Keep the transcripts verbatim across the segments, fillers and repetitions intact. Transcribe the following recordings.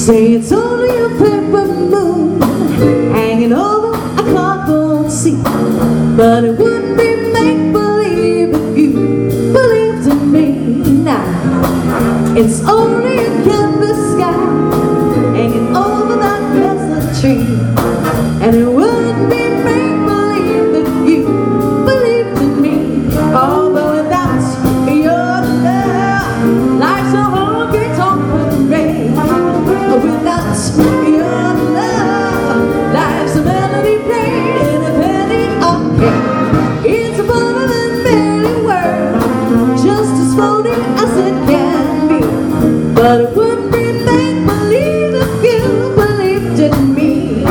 say it's only a paper moon hanging over a cardboard seat, but it wouldn't be make-believe if you believed in me now. It's only a canvas sky hanging over that pleasant tree, and it wouldn't be make-believe if you believed in me. Oh, but without your love, life's a honky-tonk parade. Without your love, life's a melody played in a penny arcade. It's a fundamentally world, just as floating as it can be, but it wouldn't be make-believe if you believed in me.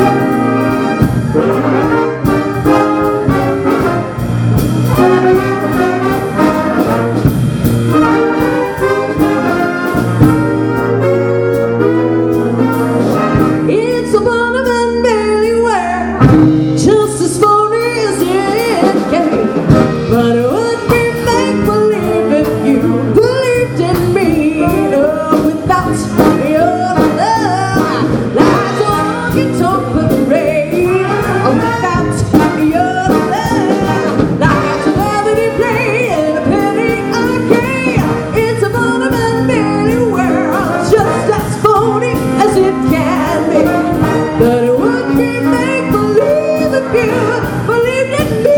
It's a fundamentally world, just as phony as it can be, but it wouldn't be make-believe if you believed in me. Oh, without your love, life's a honky-tonk parade. Oh, without your love, life's a melody played in a penny arcade. It's a fundamentally world, just as phony as it can be, but it wouldn't be make-believe if you believed in me.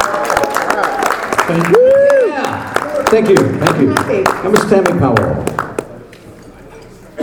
Thank you. Thank you. Thank you. And Miss Tammy Powell.